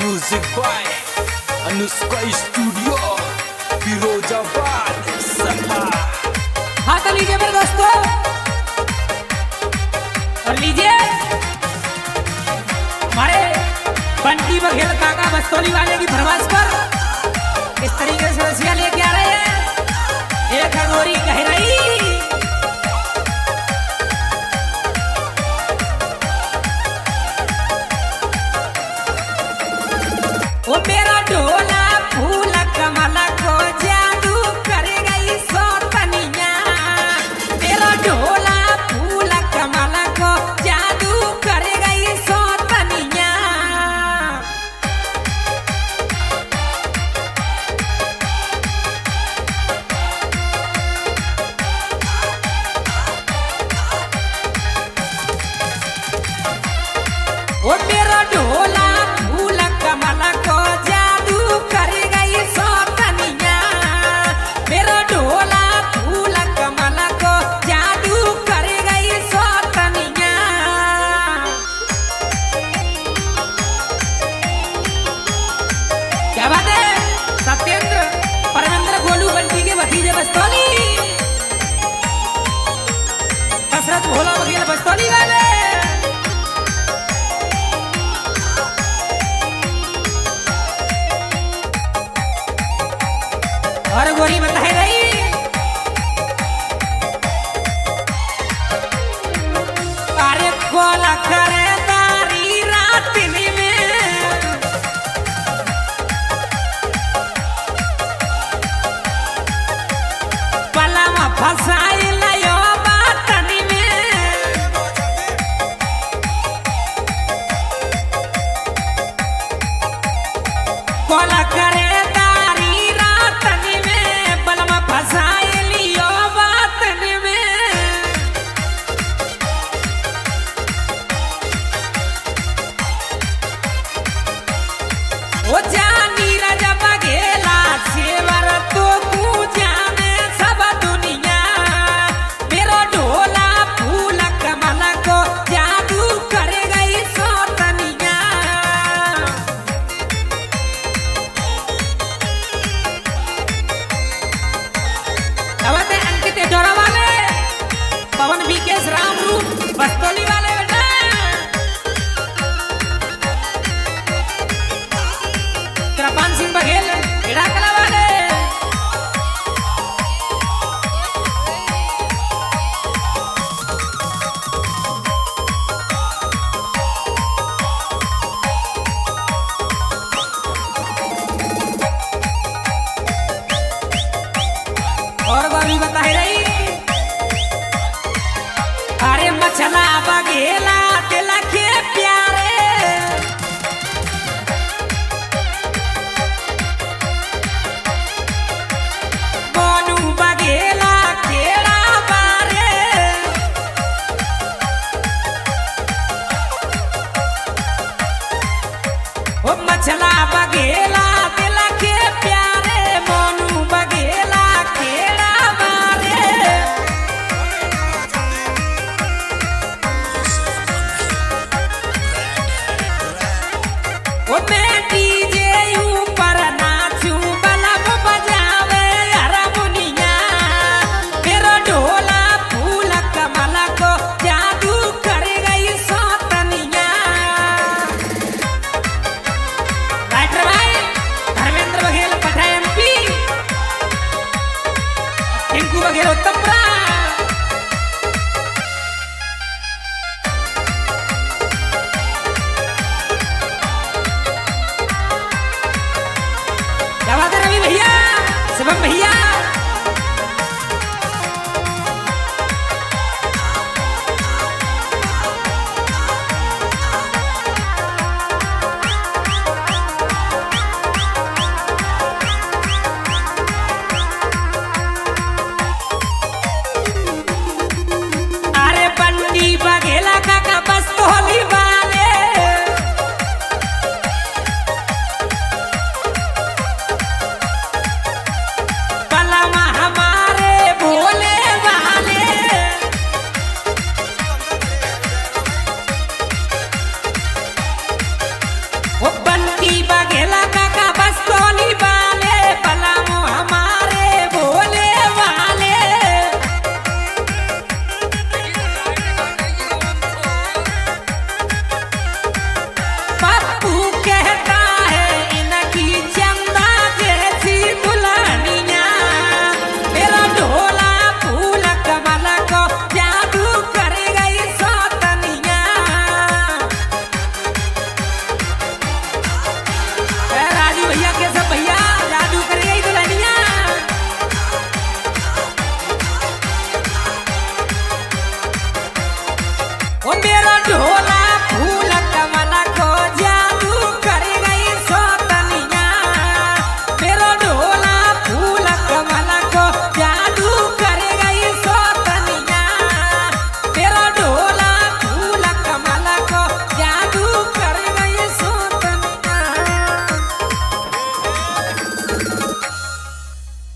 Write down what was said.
Music by Anushka Studio, Firozabad सपा। हाँ तो लीजिए मेरे दोस्तों, और लीजिए हमारे बंटी बघेल काका बस्तौली वाले की फरमाइश पर इस तरीके से रसिया लेके आ रहे हैं। एक अगोरी कह रही, ओ मेरा ढोला फूल कमल को जादू कर गई सोतनिया। मेरा ढोला फूल कमल को जादू कर गई सोतनिया। ओ मेरा ढोला फूल कमल को जादू कर गई सोतनिया। मेरा ढोला फूल कमल को जादू कर गई सोतनिया। क्या बात है? सत्येंद्र परमेंद्र गोलू बंटी के भतीजे बस्तौली, कसरत भोला बघेल बस्तौली वाले। और गोरी बताए रही, अरे कोला करे तारी रातनी में, पलमा फसाई लयो बातनी में। कोला करे ओ जानी राजा बघेला सेवर तो तू जाने सब दुनिया। मेरा ढोला फूल कमल को जादू कर गई सोतनिया। अब ते अंकित जोरा वाले, पवन विकेश राम रूप बस्तौली वाले बेटा, कृपान सिंह बघेल हिड़ाकला वाले। और गोरी बताए रही, अरे मछला बघेला दिल के प्यारे, गोनू बघेला केड़ा बारे। ओ मछला बघेला